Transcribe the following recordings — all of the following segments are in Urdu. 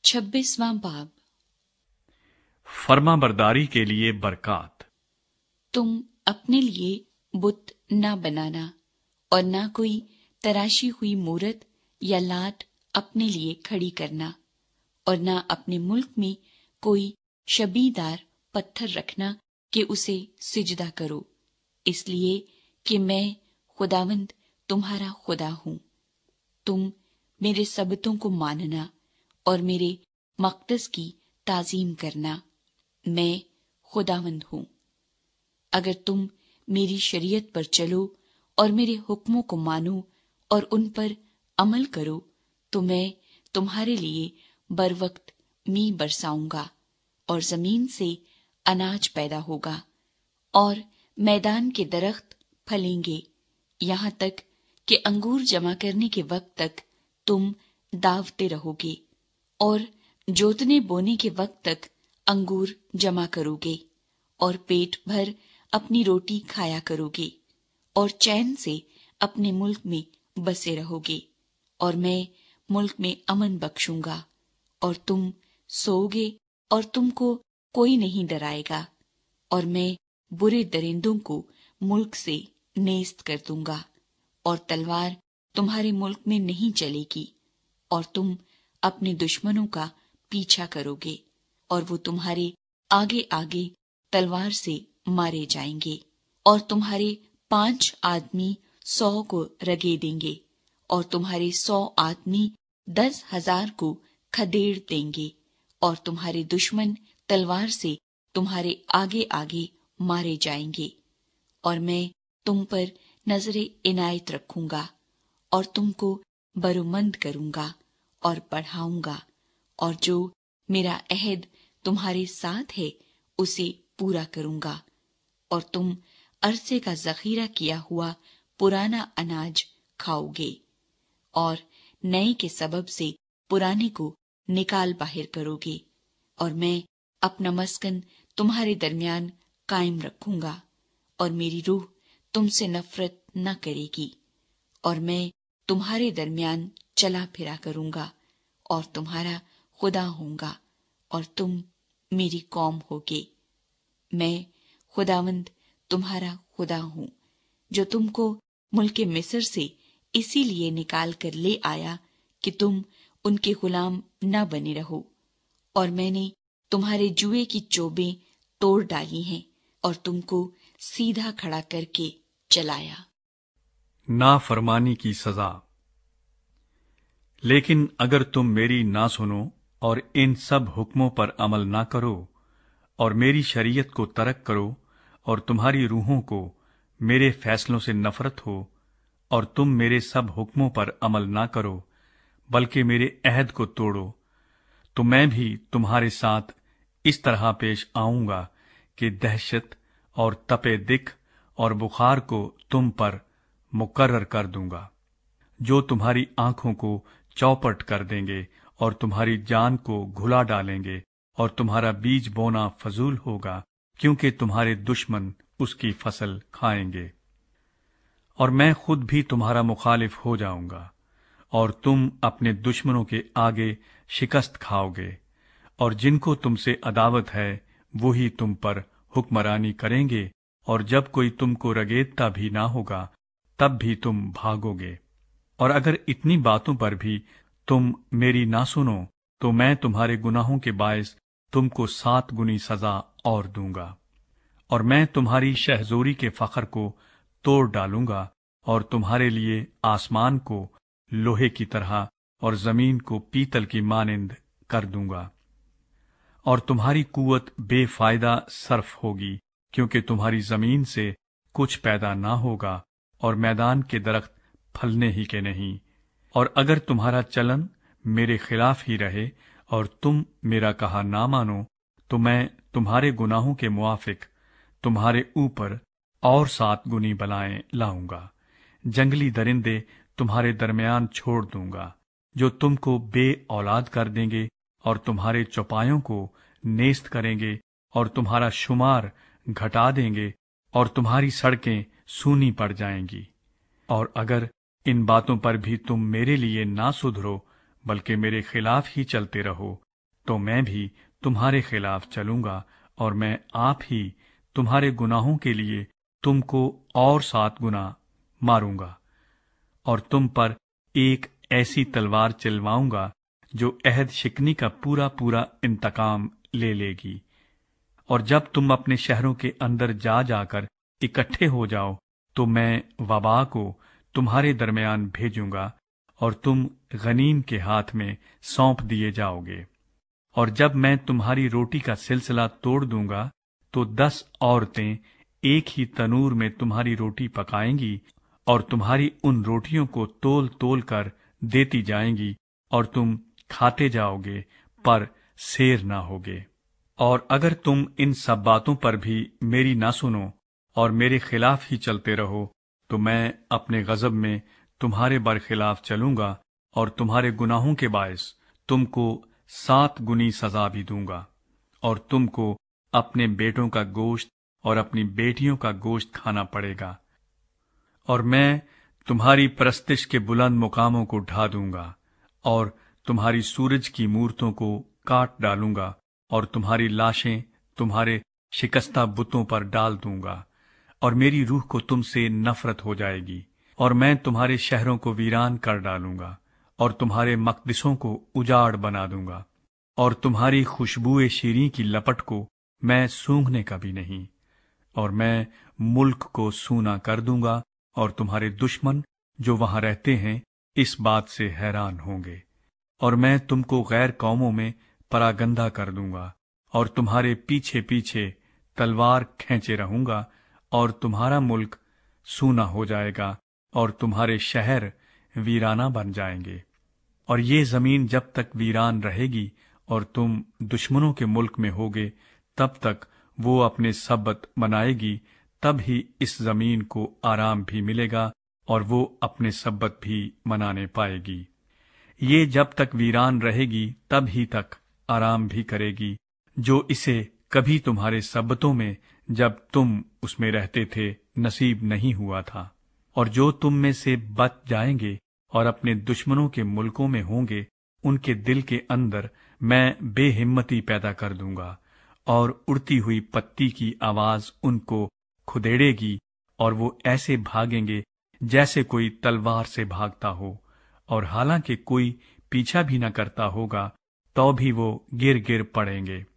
26वां बाब। फर्मा बरदारी के लिए बरकत। तुम अपने लिए बुत न बनाना और न कोई तराशी हुई मूरत या लाट अपने लिए खड़ी करना, और न अपने मुल्क में कोई शबीदार पत्थर रखना कि उसे सिजदा करो, इसलिए कि मैं खुदावंद तुम्हारा खुदा हूँ। तुम मेरे सबतों को मानना और मेरे मक़दस की ताज़ीम करना। मैं खुदावंद हूँ। अगर तुम मेरी शरीयत पर चलो और मेरे हुक्मों को मानो और उन पर अमल करो, तो मैं तुम्हारे लिए बरवक्त मी बरसाऊंगा और जमीन से अनाज पैदा होगा और मैदान के दरख्त फलेंगे, यहाँ तक कि अंगूर जमा करने के वक्त तक तुम दावते रहोगे और जोतने बोने के वक्त तक अंगूर जमा करोगे और पेट भर अपनी रोटी खाया करोगे और चैन से अपने मुल्क में बसे रहोगे, और मैं मुल्क में अमन बख्शूंगा और तुम सोओगे और तुमको कोई नहीं डराएगा, और मैं बुरे दरिंदों को मुल्क से नेस्त कर दूंगा और तलवार तुम्हारे मुल्क में नहीं चलेगी, और तुम अपने दुश्मनों का पीछा करोगे और वो तुम्हारे आगे आगे तलवार से मारे जाएंगे, और तुम्हारे 5 आदमी 100 को रगे देंगे और तुम्हारे 100 आदमी 10,000 को खदेड़ देंगे, और तुम्हारे दुश्मन तलवार से तुम्हारे आगे आगे मारे जाएंगे, और मैं तुम पर नजरे इनायत रखूंगा और तुमको बरोमंद करूंगा और बढ़ाऊंगा, और जो मेरा अहद तुम्हारे साथ है उसे पूरा करूंगा, और तुम अरसे का जखीरा किया हुआ पुराना अनाज खाओगे और नए के सबब से पुराने को निकाल बाहर करोगे, और मैं अपना मस्कन तुम्हारे दरमियान कायम रखूंगा और मेरी रूह तुमसे नफरत न करेगी, और मैं तुम्हारे दरमियान चला फिरा करूंगा और तुम्हारा खुदा होऊंगा और तुम मेरी कौम होगे। मैं खुदावंद तुम्हारा खुदा हूँ, जो तुमको मुल्के मिस्र से इसीलिए निकाल कर ले आया कि तुम उनके गुलाम न बने रहो, और मैंने तुम्हारे जुए की चोबें तोड़ डाली हैं और तुमको सीधा खड़ा करके चलाया। नाफरमानी की सजा। लेकिन अगर तुम मेरी ना सुनो और इन सब हुक्मों पर अमल ना करो और मेरी शरीयत को तरक करो और तुम्हारी रूहों को मेरे फैसलों से नफरत हो और तुम मेरे सब हुक्मों पर अमल ना करो बल्कि मेरे अहद को तोड़ो, तो मैं भी तुम्हारे साथ इस तरह पेश आऊंगा कि दहशत और तपे दिख और बुखार को तुम पर मुकर्रर कर दूंगा, जो तुम्हारी आंखों को चौपट कर देंगे और तुम्हारी जान को घुला डालेंगे, और तुम्हारा बीज बोना फजूल होगा, क्योंकि तुम्हारे दुश्मन उसकी फसल खाएंगे। और मैं खुद भी तुम्हारा मुखालिफ हो जाऊंगा और तुम अपने दुश्मनों के आगे शिकस्त खाओगे, और जिनको तुमसे अदावत है वही तुम पर हुक्मरानी करेंगे, और जब कोई तुमको रगेदता भी ना होगा तब भी तुम भागोगे। और अगर इतनी बातों पर भी तुम मेरी ना सुनो, तो मैं तुम्हारे गुनाहों के बायस तुमको 7 गुनी सजा और दूंगा, और मैं तुम्हारी शहजोरी के फखर को तोड़ डालूंगा और तुम्हारे लिए आसमान को लोहे की तरह और जमीन को पीतल की मानिंद कर दूंगा, और तुम्हारी कुवत बेफायदा सर्फ होगी, क्योंकि तुम्हारी जमीन से कुछ पैदा ना होगा और मैदान के दरख्त फलने ही के नहीं। और अगर तुम्हारा चलन मेरे खिलाफ ही रहे और तुम मेरा कहा ना मानो, तो मैं तुम्हारे गुनाहों के मुआफिक तुम्हारे ऊपर और 7 गुनी बलाएं लाऊंगा। जंगली दरिंदे तुम्हारे दरमियान छोड़ दूंगा, जो तुमको बे औलाद कर देंगे और तुम्हारे चौपायों को नेस्त करेंगे और तुम्हारा शुमार घटा देंगे और तुम्हारी सड़कें सूनी पड़ जाएंगी। और अगर इन बातों पर भी तुम मेरे लिए ना सुधरो बल्कि मेरे खिलाफ ही चलते रहो, تو میں بھی تمہارے خلاف چلوں گا، اور میں آپ ہی تمہارے گناہوں کے لیے تم کو اور 7 گنا ماروں گا، اور تم پر ایک ایسی تلوار چلواؤں گا جو عہد شکنی کا پورا پورا انتقام لے لے گی۔ اور جب تم اپنے شہروں کے اندر جا جا کر اکٹھے ہو جاؤ تو میں وبا کو تمہارے درمیان بھیجوں گا، اور تم غنیم کے ہاتھ میں سونپ دیے جاؤ گے۔ اور جب میں تمہاری روٹی کا سلسلہ توڑ دوں گا تو 10 عورتیں ایک ہی تنور میں تمہاری روٹی پکائیں گی، اور تمہاری ان روٹیوں کو تول تول کر دیتی جائیں گی، اور تم کھاتے جاؤ گے پر سیر نہ ہوگے۔ اور اگر تم ان سب باتوں پر بھی میری نہ سنو اور میرے خلاف ہی چلتے رہو تو میں اپنے غضب میں تمہارے برخلاف چلوں گا، اور تمہارے گناہوں کے باعث تم کو 7 گنی سزا بھی دوں گا، اور تم کو اپنے بیٹوں کا گوشت اور اپنی بیٹیوں کا گوشت کھانا پڑے گا، اور میں تمہاری پرستش کے بلند مقاموں کو ڈھا دوں گا، اور تمہاری سورج کی مورتوں کو کاٹ ڈالوں گا، اور تمہاری لاشیں تمہارے شکستہ بتوں پر ڈال دوں گا، اور میری روح کو تم سے نفرت ہو جائے گی، اور میں تمہارے شہروں کو ویران کر ڈالوں گا، اور تمہارے مقدسوں کو اجاڑ بنا دوں گا، اور تمہاری خوشبوئے شیریں کی لپٹ کو میں سونگھنے کا بھی نہیں، اور میں ملک کو سونا کر دوں گا، اور تمہارے دشمن جو وہاں رہتے ہیں اس بات سے حیران ہوں گے، اور میں تم کو غیر قوموں میں پراگندہ کر دوں گا، اور تمہارے پیچھے پیچھے تلوار کھینچے رہوں گا، اور تمہارا ملک سونا ہو جائے گا، اور تمہارے شہر ویرانہ بن جائیں گے۔ اور یہ زمین جب تک ویران رہے گی اور تم دشمنوں کے ملک میں ہوگے، تب تک وہ اپنے سبت منائے گی، تب ہی اس زمین کو آرام بھی ملے گا اور وہ اپنے سبت بھی منانے پائے گی۔ یہ جب تک ویران رہے گی تب ہی تک آرام بھی کرے گی، جو اسے کبھی تمہارے سبتوں میں جب تم اس میں رہتے تھے نصیب نہیں ہوا تھا۔ اور جو تم میں سے بچ جائیں گے اور اپنے دشمنوں کے ملکوں میں ہوں گے، ان کے دل کے اندر میں بے ہمتی پیدا کر دوں گا، اور اڑتی ہوئی پتی کی آواز ان کو کھدیڑے گی، اور وہ ایسے بھاگیں گے جیسے کوئی تلوار سے بھاگتا ہو، اور حالانکہ کوئی پیچھا بھی نہ کرتا ہوگا تو بھی وہ گر گر پڑیں گے،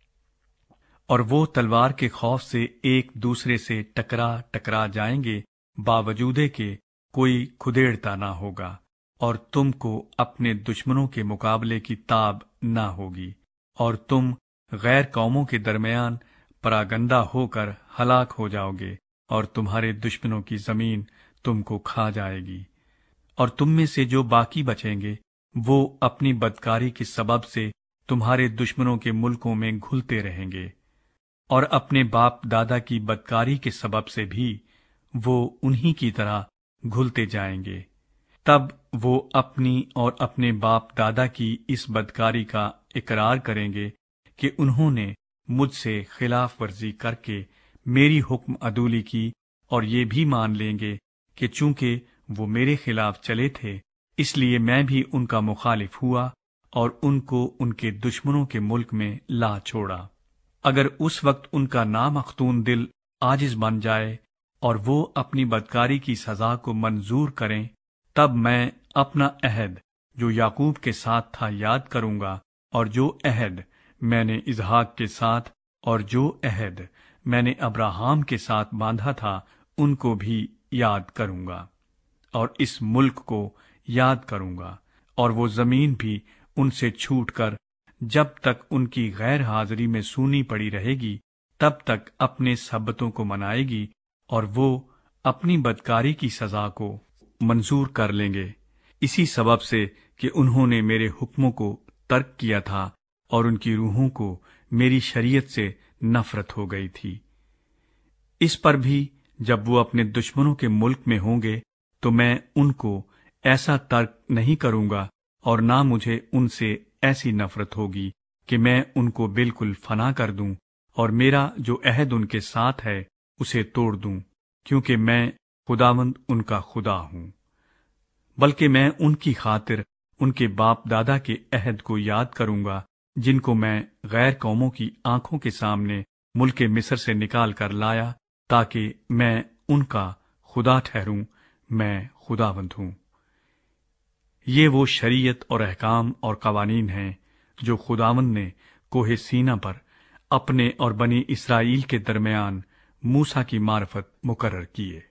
اور وہ تلوار کے خوف سے ایک دوسرے سے ٹکرا ٹکرا جائیں گے، باوجودے کہ کوئی کھدیڑتا نہ ہوگا، اور تم کو اپنے دشمنوں کے مقابلے کی تاب نہ ہوگی، اور تم غیر قوموں کے درمیان پراگندہ ہو کر ہلاک ہو جاؤ گے، اور تمہارے دشمنوں کی زمین تم کو کھا جائے گی، اور تم میں سے جو باقی بچیں گے وہ اپنی بدکاری کے سبب سے تمہارے دشمنوں کے ملکوں میں گھلتے رہیں گے، اور اپنے باپ دادا کی بدکاری کے سبب سے بھی وہ انہی کی طرح گھلتے جائیں گے۔ تب وہ اپنی اور اپنے باپ دادا کی اس بدکاری کا اقرار کریں گے کہ انہوں نے مجھ سے خلاف ورزی کر کے میری حکم عدولی کی، اور یہ بھی مان لیں گے کہ چونکہ وہ میرے خلاف چلے تھے اس لیے میں بھی ان کا مخالف ہوا اور ان کو ان کے دشمنوں کے ملک میں لا چھوڑا۔ اگر اس وقت ان کا نامختون دل عاجز بن جائے اور وہ اپنی بدکاری کی سزا کو منظور کریں، تب میں اپنا عہد جو یعقوب کے ساتھ تھا یاد کروں گا، اور جو عہد میں نے اسحاق کے ساتھ اور جو عہد میں نے ابراہام کے ساتھ باندھا تھا ان کو بھی یاد کروں گا، اور اس ملک کو یاد کروں گا، اور وہ زمین بھی ان سے چھوٹ کر جب تک ان کی غیر حاضری میں سونی پڑی رہے گی تب تک اپنے سبتوں کو منائے گی، اور وہ اپنی بدکاری کی سزا کو منظور کر لیں گے، اسی سبب سے کہ انہوں نے میرے حکموں کو ترک کیا تھا اور ان کی روحوں کو میری شریعت سے نفرت ہو گئی تھی۔ اس پر بھی جب وہ اپنے دشمنوں کے ملک میں ہوں گے تو میں ان کو ایسا ترک نہیں کروں گا، اور نہ مجھے ان سے ایسی نفرت ہوگی کہ میں ان کو بالکل فنا کر دوں اور میرا جو عہد ان کے ساتھ ہے اسے توڑ دوں، کیونکہ میں خداوند ان کا خدا ہوں۔ بلکہ میں ان کی خاطر ان کے باپ دادا کے عہد کو یاد کروں گا جن کو میں غیر قوموں کی آنکھوں کے سامنے ملک مصر سے نکال کر لایا، تاکہ میں ان کا خدا ٹھہروں، میں خداوند ہوں۔ یہ وہ شریعت اور احکام اور قوانین ہیں جو خداوند نے کوہ سینا پر اپنے اور بنی اسرائیل کے درمیان موسیٰ کی معرفت مقرر کیے۔